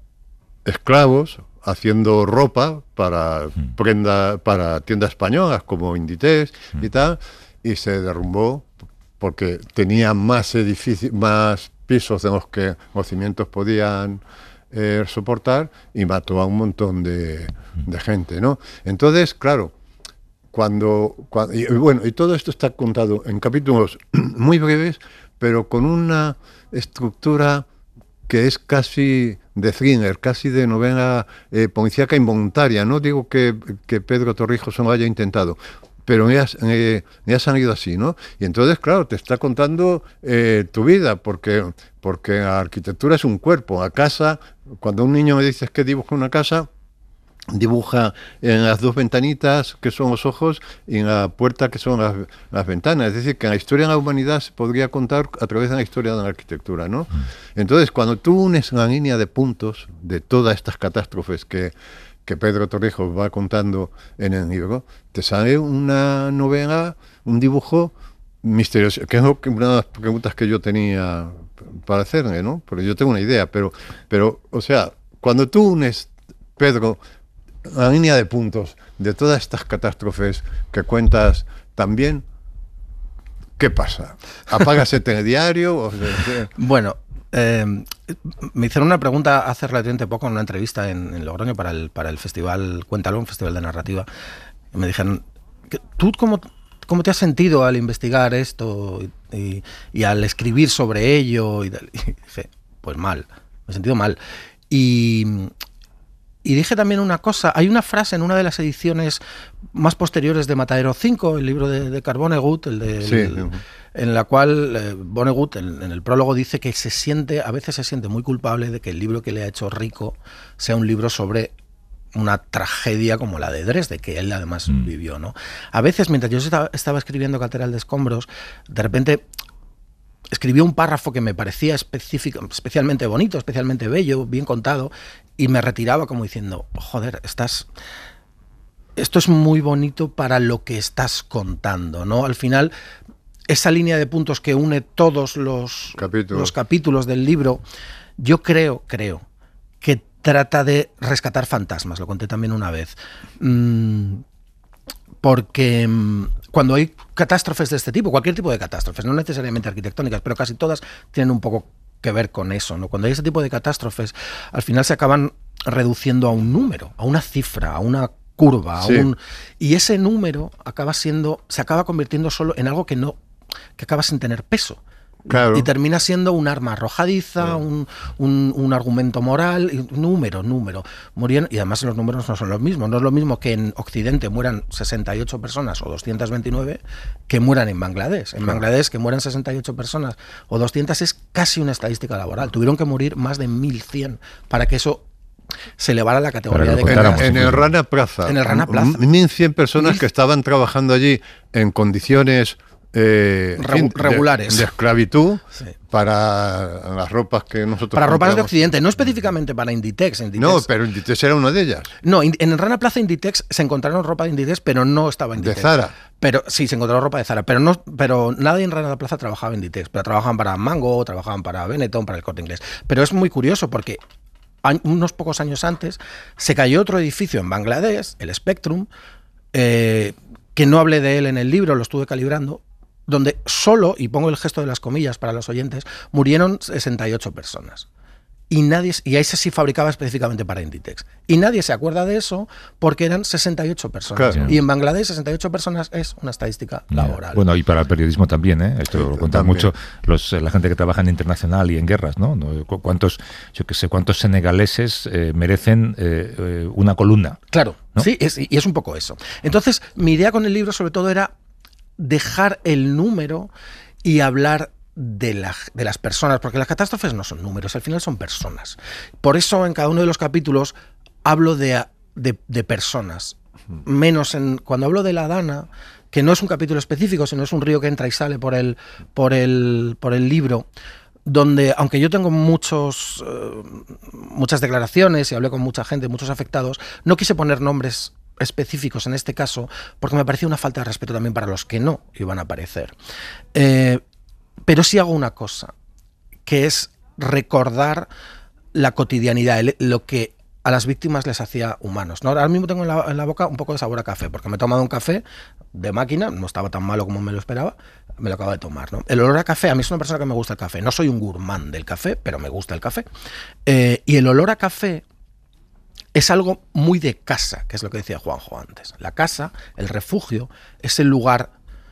esclavos haciendo ropa para prenda, para tiendas españolas como Inditex mm. y tal, y se derrumbó porque tenía más edificios, más pisos de los que los cimientos podían Eh, soportar, y mató a un montón de, de gente, ¿no? Entonces, claro, cuando, cuando y, bueno, y todo esto está contado en capítulos muy breves, pero con una estructura que es casi de thriller, casi de novela eh, policíaca involuntaria. No digo que, que Pedro Torrijos lo haya intentado, pero me, has, eh, me ha salido así, ¿no? Y entonces, claro, te está contando eh, tu vida, porque, porque la arquitectura es un cuerpo. La casa, cuando un niño me dice que dibuja una casa, dibuja en las dos ventanitas que son los ojos y en la puerta que son las, las ventanas. Es decir, que la historia de la humanidad se podría contar a través de la historia de la arquitectura, ¿no? Entonces, cuando tú unes la línea de puntos de todas estas catástrofes que que Pedro Torrijos va contando en el libro, te sale una novela, un dibujo misterioso, que es una de las preguntas que yo tenía para hacerle, ¿no? Porque yo tengo una idea, pero, pero o sea, cuando tú unes, Pedro, la línea de puntos de todas estas catástrofes que cuentas también, ¿qué pasa? ¿Apagas el telediario? O sea, bueno, Eh, me hicieron una pregunta hace relativamente poco en una entrevista en, en Logroño para el, para el festival Cuéntalo, un festival de narrativa. Y me dijeron, ¿tú cómo, cómo te has sentido al investigar esto y, y, y al escribir sobre ello? Y, y dije, pues mal, me he sentido mal. Y, y dije también una cosa, hay una frase en una de las ediciones más posteriores de Matadero cinco, el libro de, de Vonnegut, el de... Sí, el, en la cual eh, Vonnegut en, en el prólogo dice que se siente, a veces se siente muy culpable de que el libro que le ha hecho rico sea un libro sobre una tragedia como la de Dresde, que él además mm. vivió, ¿no? A veces, mientras yo estaba, estaba escribiendo Catedral de Escombros, de repente escribió un párrafo que me parecía específico, especialmente bonito, especialmente bello, bien contado, y me retiraba como diciendo, joder, estás... esto es muy bonito para lo que estás contando, ¿no? Al final, esa línea de puntos que une todos los capítulos, los capítulos del libro Yo creo, creo, que trata de rescatar fantasmas, lo conté también una vez. Mm, porque mm, cuando hay catástrofes de este tipo, cualquier tipo de catástrofes, no necesariamente arquitectónicas, pero casi todas tienen un poco que ver con eso, ¿no? Cuando hay ese tipo de catástrofes, al final se acaban reduciendo a un número, a una cifra, a una curva, Sí. a un, y ese número acaba siendo, se acaba convirtiendo solo en algo que no, que acaba sin tener peso. Claro. Y termina siendo un arma arrojadiza, Claro. un, un, un argumento moral, y número, número. Murieron, y además los números no son los mismos. No es lo mismo que en Occidente mueran sesenta y ocho personas o doscientas veintinueve que mueran en Bangladesh. En Claro. Bangladesh que mueran sesenta y ocho personas o doscientas es casi una estadística laboral. Tuvieron que morir más de mil cien para que eso se elevara a la categoría Para de que lo En, contáramos, en el incluso. Rana Plaza. En el Rana Plaza. mil cien personas Mil- que estaban trabajando allí en condiciones eh, en Regu- fin, de- regulares. De, esclavitud Sí. para las ropas que nosotros Para ropas de compramos. Occidente, no específicamente para Inditex. Inditex No, pero Inditex era una de ellas. No, in- en el Rana Plaza Inditex se encontraron ropa de Inditex, pero no estaba De Inditex. Zara. Pero sí, se encontró ropa de Zara, pero no, pero nadie en Rana Plaza trabajaba en Inditex, pero trabajaban para Mango, trabajaban para Benetton, para el Corte Inglés. Pero es muy curioso porque a- unos pocos años antes se cayó otro edificio en Bangladesh, el Spectrum, eh, que no hablé de él en el libro, lo estuve calibrando, donde solo, y pongo el gesto de las comillas para los oyentes, murieron sesenta y ocho personas. Y nadie, y ahí se sí fabricaba específicamente para Inditex. Y nadie se acuerda de eso porque eran sesenta y ocho personas. Claro. Y en Bangladesh sesenta y ocho personas es una estadística laboral. Bueno, y para el periodismo también, ¿eh? Esto lo cuentan también. mucho los, eh, la gente que trabaja en internacional y en guerras, ¿no? ¿No? Cu- ¿Cuántos, yo qué sé, cuántos senegaleses eh, merecen eh, eh, una columna? Claro, ¿no? sí, es, y es un poco eso. Entonces, mi idea con el libro sobre todo era dejar el número y hablar de, la, de las personas, porque las catástrofes no son números, al final son personas. Por eso en cada uno de los capítulos hablo de, de, de personas, menos en cuando hablo de la Dana, que no es un capítulo específico, sino es un río que entra y sale por el, por el, por el libro, donde, aunque yo tengo muchos, eh, muchas declaraciones y hablé con mucha gente, muchos afectados, no quise poner nombres específicos en este caso, porque me parecía una falta de respeto también para los que no iban a aparecer. Eh, pero sí hago una cosa, que es recordar la cotidianidad, el- lo que a las víctimas les hacía humanos, ¿no? Ahora mismo tengo en la, en la boca un poco de sabor a café, porque me he tomado un café de máquina, no estaba tan malo como me lo esperaba, me lo acabo de tomar, ¿no? El olor a café, a mí es una persona que me gusta el café, no soy un gourmand del café, pero me gusta el café. Eh, y el olor a café es algo muy de casa, que es lo que decía Juanjo antes. La casa, el refugio, es el lugar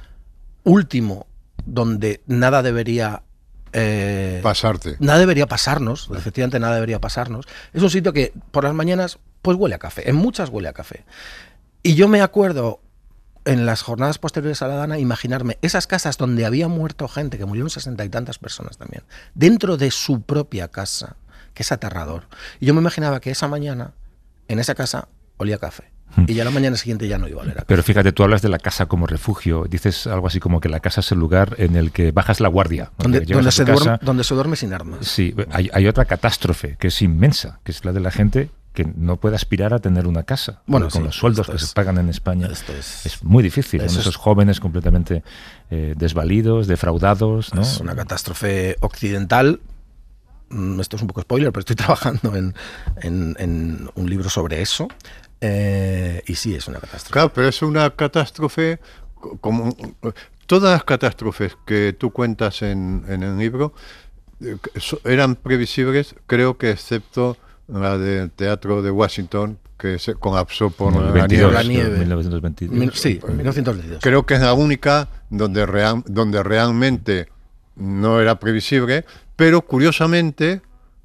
último donde nada debería... eh, Pasarte. Nada debería pasarnos, efectivamente nada debería pasarnos. Es un sitio que por las mañanas pues huele a café, en muchas huele a café. Y yo me acuerdo en las jornadas posteriores a la Dana imaginarme esas casas donde había muerto gente, que murieron sesenta y tantas personas también, dentro de su propia casa, que es aterrador. Y yo me imaginaba que esa mañana en esa casa olía a café. Y ya la mañana siguiente ya no iba a oler a café. Pero fíjate, tú hablas de la casa como refugio, dices algo así como que la casa es el lugar en el que bajas la guardia. ¿no? Donde, Que llegas donde a tu se duerme, casa. donde se duerme sin armas. Sí, hay, hay otra catástrofe que es inmensa, que es la de la gente que no puede aspirar a tener una casa. Bueno, con sí, los sueldos esto que es- se pagan en España. esto es- es muy difícil, con eso esos es- jóvenes completamente eh, desvalidos, defraudados, ¿no? Es una catástrofe occidental. Mm, Esto es un poco spoiler, pero estoy trabajando en, en- en un libro sobre eso. Eh, y sí, es una catástrofe. Claro, pero es una catástrofe co- como todas las catástrofes que tú cuentas en, en el libro eh, que so- eran previsibles, creo que excepto la del Teatro de Washington, que se colapsó por Como el la veintidós, nieve. la nieve. mil novecientos veintidós. Mil- sí, mil novecientos veintidós. Creo que es la única donde, real- donde realmente no era previsible, pero curiosamente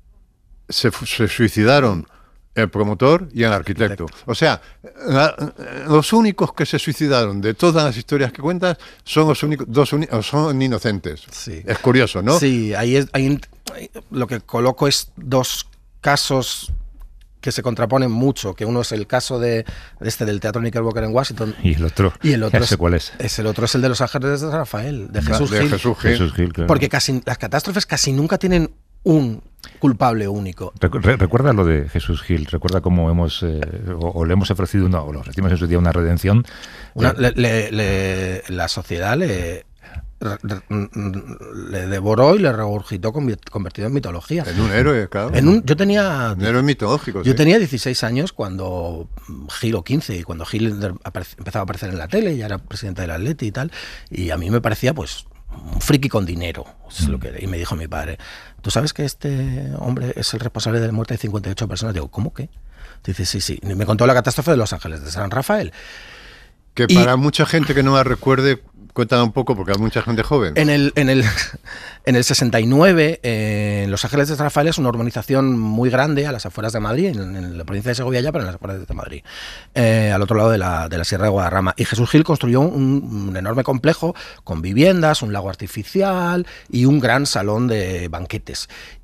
se, fu- se suicidaron el promotor y el arquitecto. O sea, la- los únicos que se suicidaron de todas las historias que cuentas son los únicos, dos uni- son inocentes. Sí. Es curioso, ¿no? Sí, ahí es, ahí- ahí lo que coloco es dos casos que se contraponen mucho, que uno es el caso de este del Teatro Knickerbocker en Washington Y el otro, y el otro ya sé es, cuál es. es el otro es el de Los Ángeles de San Rafael, de Jesús de Gil. Jesús Gil. Jesús Gil, claro. Porque casi las catástrofes casi nunca tienen un culpable único. Recu- re- Recuerda lo de Jesús Gil, recuerda cómo hemos eh, o, o le hemos ofrecido una, o le ofrecimos en su día una redención. Una- Eh, le- le- le- la sociedad le, le devoró y le regurgitó convertido en mitología. En un héroe, claro. En un, yo tenía... Un héroe mitológico, Yo sí. tenía dieciséis años cuando Gil, o quince, y cuando Gil empezaba a aparecer en la tele, ya era presidente del Atleti y tal, y a mí me parecía, pues, un friki con dinero. Es lo que, y me dijo mi padre, ¿tú sabes que este hombre es el responsable de la muerte de cincuenta y ocho personas? Digo, ¿cómo qué? Dice, sí, sí. Y me contó la catástrofe de Los Ángeles de San Rafael. Que y, para mucha gente que no la recuerde, cuéntame un poco, porque hay mucha gente joven. En el, en el, en el sesenta y nueve, eh, Los Ángeles de San Rafael es una urbanización muy grande a las afueras de Madrid, en, en la provincia de Segovia ya, pero en las afueras de Madrid, eh, al otro lado de la, de la Sierra de Guadarrama. Y Jesús Gil construyó un, un enorme complejo con viviendas, un lago artificial y un gran salón de banquetes.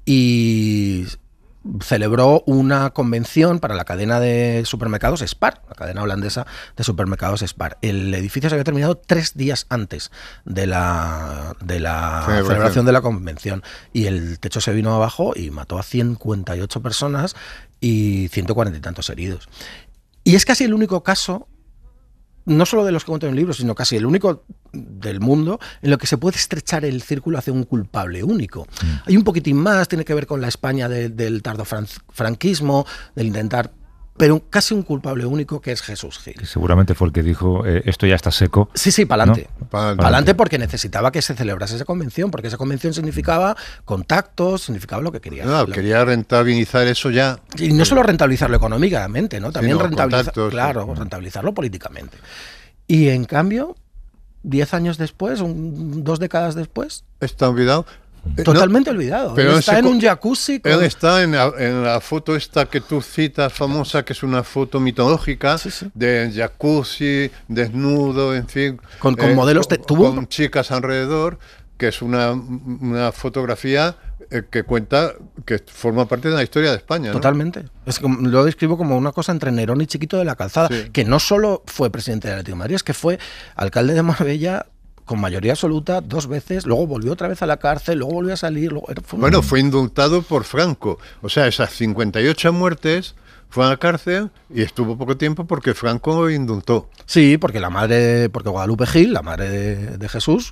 Y celebró una convención para la cadena de supermercados Spar, la cadena holandesa de supermercados Spar. El edificio se había terminado tres días antes de la, de la celebración. celebración de la convención, y el techo se vino abajo y mató a cincuenta y ocho personas y ciento cuarenta y tantos heridos. Y es casi el único caso, no solo de los que cuento en el libro, sino casi el único del mundo en lo que se puede estrechar el círculo hacia un culpable único. Mm. Hay un poquitín más, tiene que ver con la España de, del tardofranquismo, del intentar, pero casi un culpable único, que es Jesús Gil. Que seguramente fue el que dijo, eh, esto ya está seco. Sí, sí, pa'lante. ¿No? Pa'lante. Pa'lante, porque necesitaba que se celebrase esa convención, porque esa convención significaba contactos, significaba lo que quería. No, quería rentabilizar eso ya. Y no solo rentabilizarlo económicamente, ¿no? También sí, no, rentabilizar, claro, sí. rentabilizarlo políticamente. Y en cambio, diez años después, un, dos décadas después, está olvidado. Totalmente no, olvidado. Pero él está en un jacuzzi. Con... Él está en la, en la foto esta que tú citas, famosa, que es una foto mitológica, sí, sí. de jacuzzi, desnudo, en fin. Con, con eh, modelos de tubo. Con chicas alrededor, que es una, una fotografía eh, que cuenta, que forma parte de la historia de España, ¿no? Totalmente. Es como, lo describo como una cosa entre Nerón y Chiquito de la Calzada, sí. que no solo fue presidente de la Atlético de Madrid, es que fue alcalde de Marbella con mayoría absoluta dos veces, luego volvió otra vez a la cárcel, luego volvió a salir. Luego, fue bueno, fue indultado por Franco. O sea, esas cincuenta y ocho muertes fue a la cárcel y estuvo poco tiempo porque Franco lo indultó. Sí, porque la madre, porque Guadalupe Gil, la madre de, de Jesús,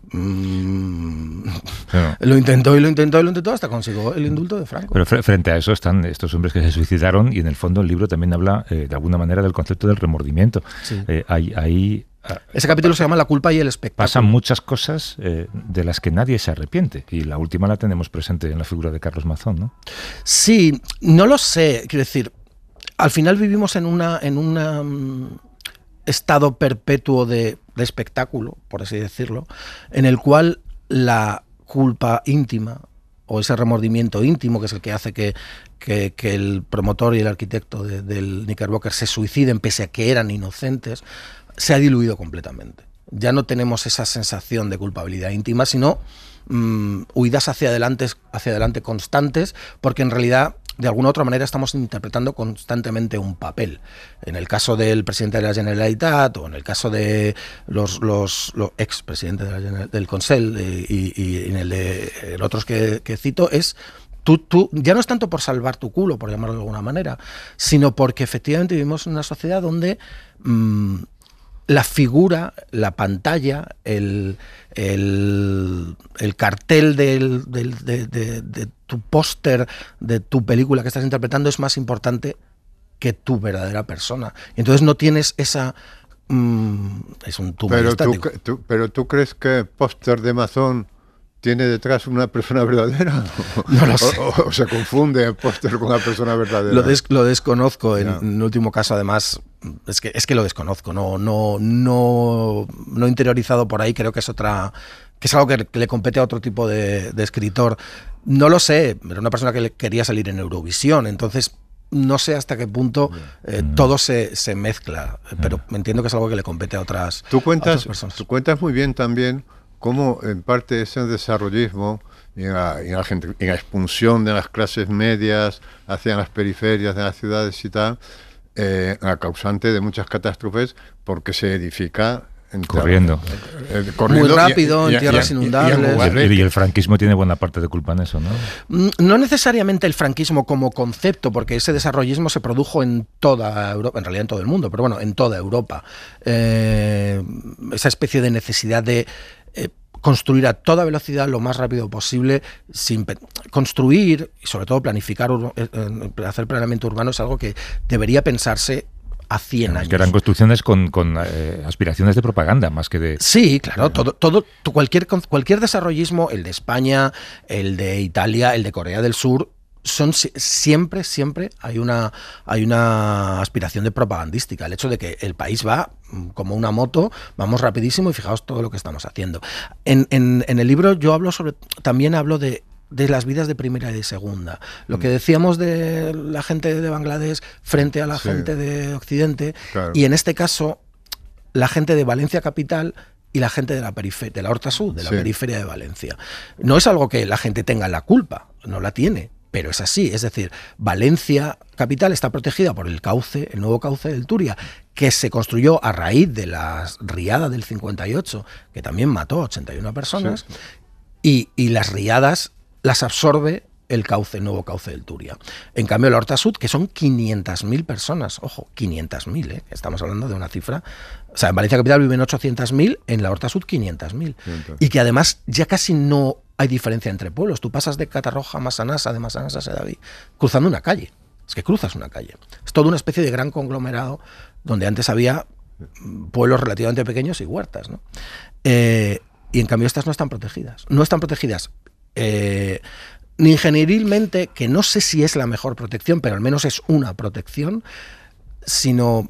mmm, pero, lo intentó y lo intentó y lo intentó hasta consiguió el indulto de Franco. Pero frente a eso están estos hombres que se suicidaron, y en el fondo el libro también habla eh, de alguna manera del concepto del remordimiento. Sí. Eh, hay, hay Ese capítulo se llama La culpa y el espectáculo. Pasan muchas cosas eh, de las que nadie se arrepiente, y la última la tenemos presente en la figura de Carlos Mazón, ¿no? Sí, no lo sé. Quiero decir, al final vivimos en una en un um, estado perpetuo de, de espectáculo, por así decirlo, en el cual la culpa íntima o ese remordimiento íntimo, que es el que hace que, que, que el promotor y el arquitecto de, del Knickerbocker se suiciden pese a que eran inocentes, se ha diluido completamente. Ya no tenemos esa sensación de culpabilidad íntima, sino mmm, huidas hacia adelante, hacia adelante constantes, porque en realidad, de alguna u otra manera, estamos interpretando constantemente un papel. En el caso del presidente de la Generalitat, o en el caso de los, los, los expresidentes de la, del Consell, y, y, y en el de en otros que, que cito, es... Tú, tú, ya no es tanto por salvar tu culo, por llamarlo de alguna manera, sino porque efectivamente vivimos en una sociedad donde mmm, la figura, la pantalla, el, el, el cartel del, del, de, de, de tu póster, de tu película que estás interpretando es más importante que tu verdadera persona. Entonces no tienes esa... Mmm, es un tubo pero estático. Tú, tú, pero tú crees que el póster de Mazón tiene detrás una persona verdadera? No lo sé. O, o, o se confunde el póster con una persona verdadera. Lo, des, lo desconozco. En, en el último caso, además, es que, es que lo desconozco. No, no, no, no interiorizado por ahí. Creo que es otra, que es algo que, que le compete a otro tipo de, de escritor. No lo sé. Era una persona que le quería salir en Eurovisión. Entonces, no sé hasta qué punto eh, mm. todo se, se mezcla. Mm. Pero entiendo que es algo que le compete a otras, tú cuentas, a otras personas. Tú cuentas muy bien también cómo en parte ese desarrollismo y en la, en, la gente, en la expulsión de las clases medias hacia las periferias de las ciudades y tal, eh, la causante de muchas catástrofes, porque se edifica en corriendo. Eh, eh, corriendo muy rápido, y, y, en tierras y, inundables. Y, y, y el franquismo tiene buena parte de culpa en eso, ¿no? No necesariamente el franquismo como concepto, porque ese desarrollismo se produjo en toda Europa, en realidad en todo el mundo, pero bueno, en toda Europa. Eh, esa especie de necesidad de construir a toda velocidad lo más rápido posible, sin construir y sobre todo planificar, hacer planeamiento urbano es algo que debería pensarse a cien años. Que eran construcciones con, con eh, aspiraciones de propaganda, más que de... Sí, claro, todo, todo, cualquier, cualquier desarrollismo, el de España, el de Italia, el de Corea del Sur, son siempre, siempre hay una, hay una aspiración de propagandística. El hecho de que el país va como una moto, vamos rapidísimo y fijaos todo lo que estamos haciendo. En, en, en el libro yo hablo sobre, también hablo de de las vidas de primera y de segunda. Lo que decíamos de la gente de Bangladesh frente a la sí. gente de Occidente, claro. y en este caso la gente de Valencia capital y la gente de la periferia, de la Horta Sud, de la sí. periferia de Valencia. No es algo que la gente tenga la culpa, no la tiene, pero es así. Es decir, Valencia capital está protegida por el cauce, el nuevo cauce del Turia, que se construyó a raíz de la riada del cincuenta y ocho, que también mató a ochenta y una personas, sí. y, y las riadas las absorbe el cauce, el nuevo cauce del Turia. En cambio, la Horta Sud, que son quinientas mil personas, ojo, quinientas mil, ¿eh? Estamos hablando de una cifra. O sea, en Valencia capital viven ochocientas mil, en la Horta Sud quinientas mil. Y que además ya casi no hay diferencia entre pueblos. Tú pasas de Catarroja a Massanassa, de Massanassa a Sedaví, cruzando una calle. Es que cruzas una calle. Es toda una especie de gran conglomerado donde antes había pueblos relativamente pequeños y huertas, ¿no? Eh, y en cambio estas no están protegidas. No están protegidas eh, ni ingenierilmente, que no sé si es la mejor protección, pero al menos es una protección, sino...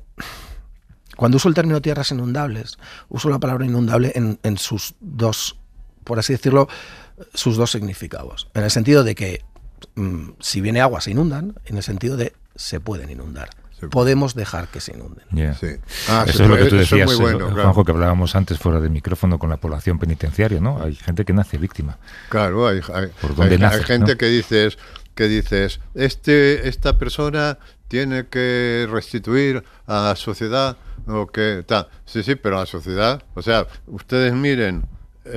Cuando uso el término tierras inundables, uso la palabra inundable en, en sus dos, por así decirlo, sus dos significados. En el sentido de que mmm, si viene agua se inundan, en el sentido de se pueden inundar. Sí. Podemos dejar que se inunden. Yeah. Sí. Ah, eso es lo que tú decías, es bueno, Juanjo, claro. que hablábamos antes fuera del micrófono con la población penitenciaria, ¿no? Hay gente que nace víctima. Claro, hay, hay, ¿Por dónde hay, nace, hay gente ¿no? que dices, que dices, este, esta persona tiene que restituir a la sociedad o que tal. Sí, sí, pero a la sociedad, o sea, ustedes miren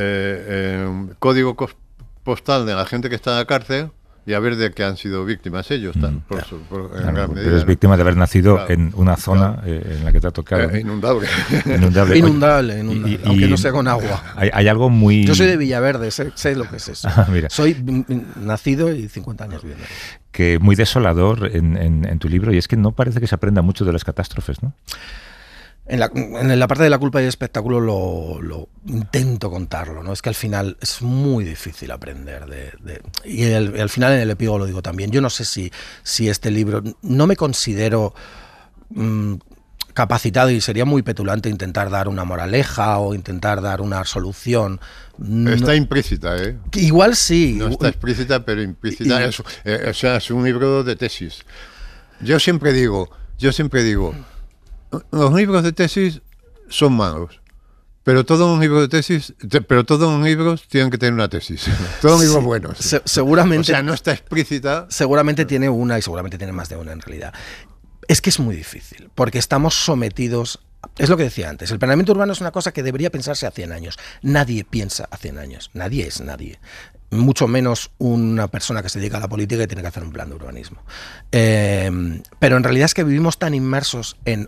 eh, eh, código postal de la gente que está en la cárcel y a ver de qué han sido víctimas ellos, tal, mm, por, por, por, en claro, gran medida. Eres víctima de haber nacido claro, en una zona claro. eh, en la que te ha tocado. Eh, inundable. Inundable, inundable, inundable y, y, aunque y no sea con agua. Hay, hay algo muy... Yo soy de Villaverde, sé, sé lo que es eso. Ah, mira. Soy nacido y cincuenta años viviendo. Que muy desolador en, en, en tu libro, y es que no parece que se aprenda mucho de las catástrofes, ¿no? En la, en la parte de la culpa y el espectáculo lo, lo intento contarlo, ¿no? Es que al final es muy difícil aprender de, de y el, al final en el epílogo lo digo también. Yo no sé si, si este libro, no me considero mmm, capacitado, y sería muy petulante intentar dar una moraleja o intentar dar una solución. Está no, implícita, ¿eh? Igual sí. No está explícita, pero implícita. Y, es, eh, o sea, es un libro de tesis. Yo siempre digo, yo siempre digo, los libros de tesis son malos, pero todos los libros de tesis, te, pero todos los libros tienen que tener una tesis. Todos los libros sí, buenos. Se, seguramente. O sea, no está explícita. Seguramente tiene una y seguramente tiene más de una en realidad. Es que es muy difícil, porque estamos sometidos. Es lo que decía antes, el planeamiento urbano es una cosa que debería pensarse a cien años. Nadie piensa a cien años, nadie es nadie. Mucho menos una persona que se dedica a la política y tiene que hacer un plan de urbanismo. Eh, pero en realidad es que vivimos tan inmersos en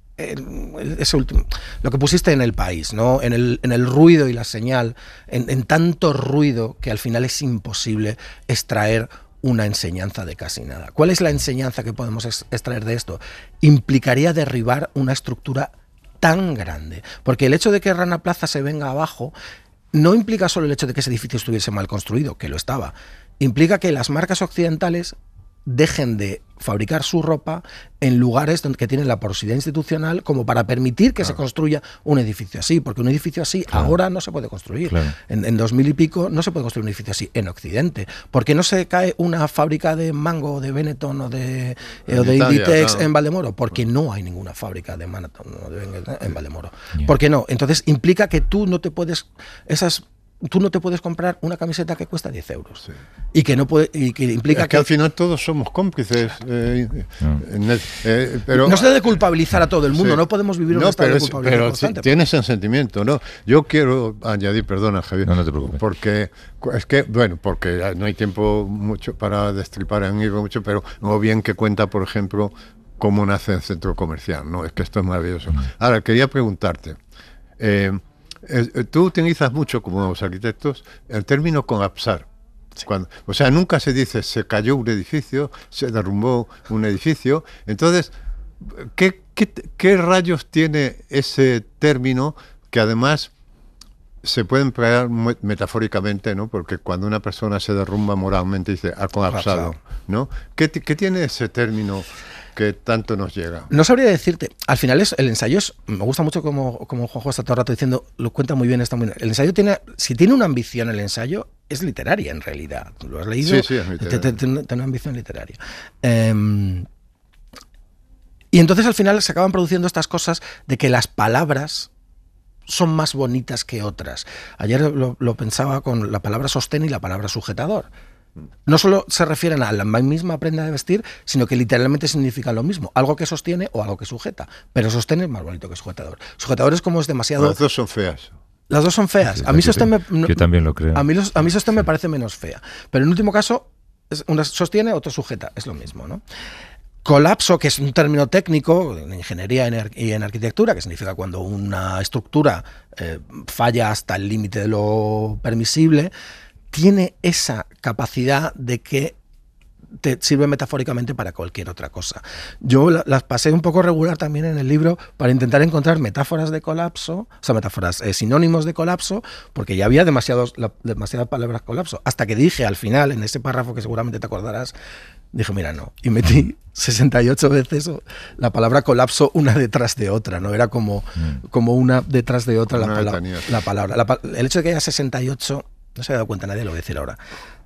ese último, lo que pusiste en El País, ¿no? En el, en el ruido y la señal, en, en tanto ruido que al final es imposible extraer una enseñanza de casi nada. ¿Cuál es la enseñanza que podemos extraer de esto? Implicaría derribar una estructura tan grande, porque el hecho de que Rana Plaza se venga abajo no implica solo el hecho de que ese edificio estuviese mal construido, que lo estaba, implica que las marcas occidentales dejen de fabricar su ropa en lugares donde, que tienen la porosidad institucional como para permitir que claro. se construya un edificio así, porque un edificio así claro. ahora no se puede construir. Claro. En, en dos mil y pico no se puede construir un edificio así en Occidente. ¿Por qué no se cae una fábrica de Mango, de Benetton o de, eh, o de Italia, Inditex claro. en Valdemoro? Porque no hay ninguna fábrica de Manhattan o de Benetton en Valdemoro. Yeah. ¿Por qué no? Entonces implica que tú no te puedes... esas Tú no te puedes comprar una camiseta que cuesta diez euros. Sí. Y que no puede, y que implica es que, que al final todos somos cómplices. Eh, no. Eh, eh, pero, no se debe culpabilizar a todo el mundo, sí. no podemos vivir no, un estado pero de culpabilidad pero constante. Tienes ese sentimiento, ¿no? Yo quiero añadir, perdona, Javier. No, no te preocupes. Porque es que, bueno, porque no hay tiempo mucho para destripar en libro mucho, pero no bien que cuenta, por ejemplo, cómo nace el centro comercial, ¿no? Es que esto es maravilloso. Mm. Ahora, quería preguntarte, eh, eh, tú utilizas mucho, como los arquitectos, el término colapsar. Sí. Cuando, o sea, nunca se dice se cayó un edificio, se derrumbó un edificio. Entonces, ¿qué, qué, qué rayos tiene ese término que además se puede emplear metafóricamente, ¿no? Porque cuando una persona se derrumba moralmente dice ha colapsado, ¿no? ¿Qué, qué tiene ese término que tanto nos llega? No sabría decirte. Al final es, el ensayo es, me gusta mucho como, como Juanjo está todo el rato diciendo, lo cuenta muy bien, está muy bien. El ensayo tiene, si tiene una ambición el ensayo, es literaria en realidad. ¿Lo has leído? Sí, sí, es literaria. Tiene, tiene, tiene una ambición literaria. Eh, y entonces al final se acaban produciendo estas cosas de que las palabras son más bonitas que otras. Ayer lo, lo pensaba con la palabra sostén y la palabra sujetador. No solo se refieren a la misma prenda de vestir, sino que literalmente significan lo mismo, algo que sostiene o algo que sujeta. Pero sostén es más bonito que sujetador. Sujetador es como es demasiado... Las dos son feas. Las dos son feas. Sí, a mí yo, sostén me, yo también lo creo. A mí, los, a mí sostén me parece menos fea. Pero en último caso, es una sostiene, otro sujeta. Es lo mismo, ¿no? Colapso, que es un término técnico en ingeniería y en arquitectura, que significa cuando una estructura eh, falla hasta el límite de lo permisible, tiene esa capacidad de que te sirve metafóricamente para cualquier otra cosa. Yo la, las pasé un poco regular también en el libro para intentar encontrar metáforas de colapso, o sea, metáforas, eh, sinónimos de colapso, porque ya había demasiados, la, demasiadas palabras colapso, hasta que dije al final, en ese párrafo que seguramente te acordarás, dije, mira, no, y metí sesenta y ocho veces la palabra colapso una detrás de otra, ¿no? Era como, mm. como una detrás de otra la, pala la palabra. La, el hecho de que haya sesenta y ocho, no se ha dado cuenta nadie, lo voy a decir ahora,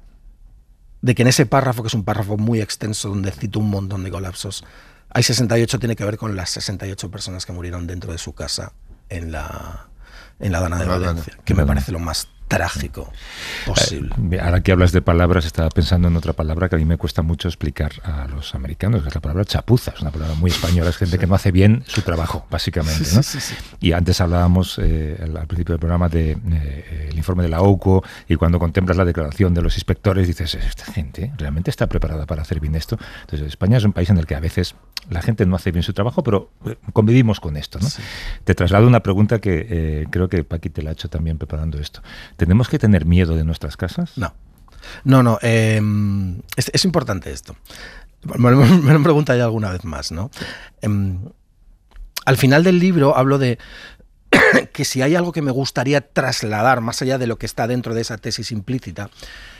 de que en ese párrafo, que es un párrafo muy extenso donde cito un montón de colapsos, hay sesenta y ocho, tiene que ver con las sesenta y ocho personas que murieron dentro de su casa en la, en la Dana de Valencia, que me parece lo más trágico posible. Eh, ahora que hablas de palabras, estaba pensando en otra palabra que a mí me cuesta mucho explicar a los americanos, que es la palabra chapuza. Es una palabra muy española, es gente sí. que no hace bien su trabajo, básicamente, ¿no? Sí, sí, sí. Y antes hablábamos eh, al principio del programa de eh, el informe de la O C U y cuando contemplas la declaración de los inspectores dices, esta gente realmente está preparada para hacer bien esto. Entonces España es un país en el que a veces la gente no hace bien su trabajo, pero convivimos con esto, ¿no? Sí. Te traslado una pregunta que eh, creo que Paqui te la ha hecho también preparando esto. ¿Tenemos que tener miedo de nuestras casas? No, no, no. Eh, es, es importante esto. Me lo, me lo han preguntado ya alguna vez más, ¿no? Eh, al final del libro hablo de que si hay algo que me gustaría trasladar más allá de lo que está dentro de esa tesis implícita,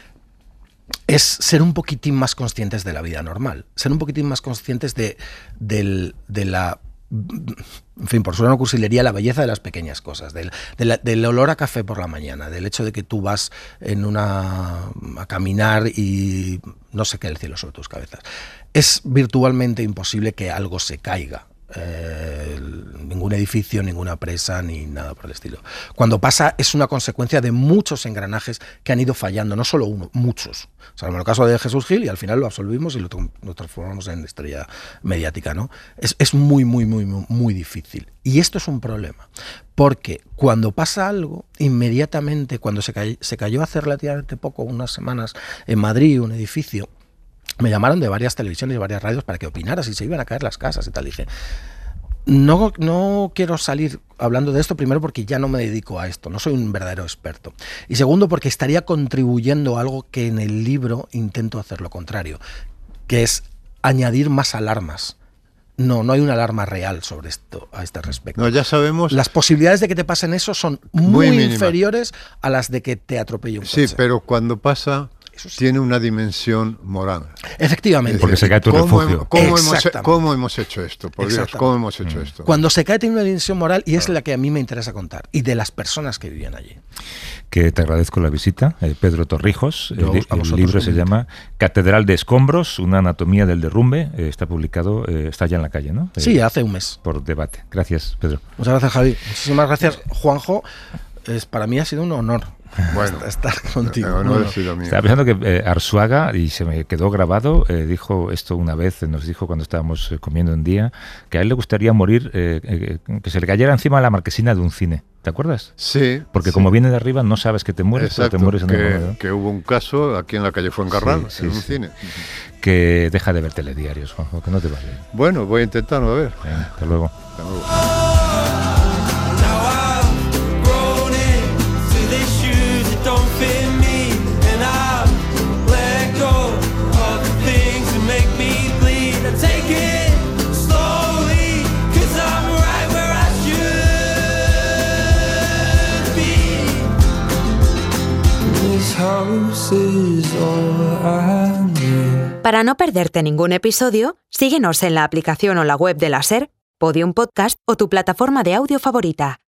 es ser un poquitín más conscientes de la vida normal, ser un poquitín más conscientes de, de, de la... En fin, por suena cursilería, la belleza de las pequeñas cosas, del, de la, del olor a café por la mañana, del hecho de que tú vas en una a caminar y no se cae el cielo sobre tus cabezas. Es virtualmente imposible que algo se caiga. Eh, ningún edificio, ninguna presa, ni nada por el estilo. Cuando pasa es una consecuencia de muchos engranajes que han ido fallando, no solo uno, muchos. O sea, en el caso de Jesús Gil, y al final lo absolvimos y lo, lo transformamos en estrella mediática, ¿no? Es, es muy, muy, muy, muy, muy difícil. Y esto es un problema, porque cuando pasa algo, inmediatamente, cuando se cayó, se cayó hace relativamente poco, unas semanas, en Madrid, un edificio, me llamaron de varias televisiones y varias radios para que opinara si se iban a caer las casas y tal. Dije, no, no quiero salir hablando de esto, primero porque ya no me dedico a esto, no soy un verdadero experto. Y segundo porque estaría contribuyendo a algo que en el libro intento hacer lo contrario, que es añadir más alarmas. No, no hay una alarma real sobre esto a este respecto. No, ya sabemos. Las posibilidades de que te pasen eso son muy, muy inferiores a las de que te atropelle un coche. Sí, pero cuando pasa... Sí. Tiene una dimensión moral. Efectivamente. Porque se cae tu ¿Cómo, refugio. ¿cómo, hemos, ¿Cómo hemos hecho esto? Por Dios, ¿cómo hemos hecho mm. esto? Cuando se cae tiene una dimensión moral y es la que a mí me interesa contar. Y de las personas que vivían allí. Que te agradezco la visita, eh, Pedro Torrijos. Yo, el, el libro se llama Catedral de Escombros, una anatomía del derrumbe. Eh, está publicado, eh, está ya en la calle, ¿no? Sí, eh, hace un mes. Por debate. Gracias, Pedro. Muchas gracias, Javi. Muchísimas gracias, Juanjo. Es, para mí ha sido un honor. Bueno, estar contigo. El honor ha sido mío. Estaba pensando que eh, Arzuaga, y se me quedó grabado, eh, dijo esto una vez, nos dijo cuando estábamos eh, comiendo un día, que a él le gustaría morir, eh, eh, que se le cayera encima la marquesina de un cine. ¿Te acuerdas? Sí. Porque sí. como viene de arriba no sabes que te mueres, Exacto, pero te mueres en que, el momento. Que hubo un caso aquí en la calle Fuencarral, sí, sí, en un sí. cine. Que deja de ver telediarios, Juanjo, que no te vale. Bueno, voy a intentarlo, a ver. Venga, hasta luego. Hasta luego. else is all I need. Para no perderte ningún episodio, síguenos en la aplicación o la web de la SER, Podium Podcast o tu plataforma de audio favorita.